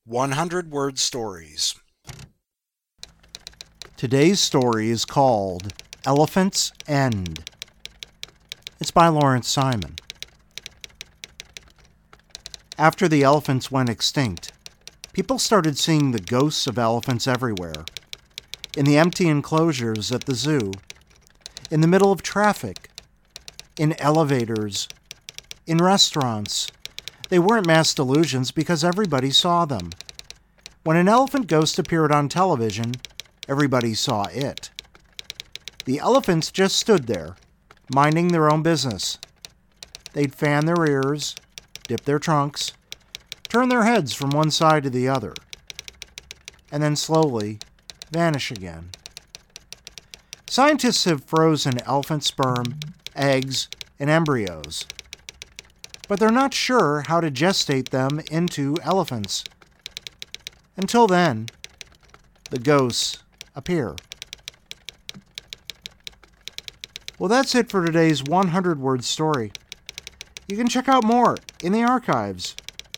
100-word stories. Today's story is called Elephant's End. It's by Lawrence Simon. After the elephants went extinct, people started seeing the ghosts of elephants everywhere. In the empty enclosures at the zoo, in the middle of traffic, in elevators, in restaurants. They weren't mass delusions because everybody saw them. When an elephant ghost appeared on television, everybody saw it. The elephants just stood there, minding their own business. They'd fan their ears, dip their trunks, turn their heads from one side to the other, and then slowly vanish again. Scientists have frozen elephant sperm, eggs, and embryos, but they're not sure how to gestate them into elephants. Until then, the ghosts appear. Well, that's it for today's 100-word story. You can check out more in the archives.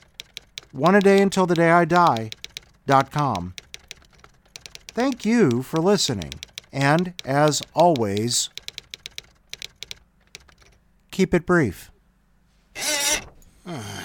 oneadayuntilthedayidie.com. Thank you for listening, and as always, keep it brief.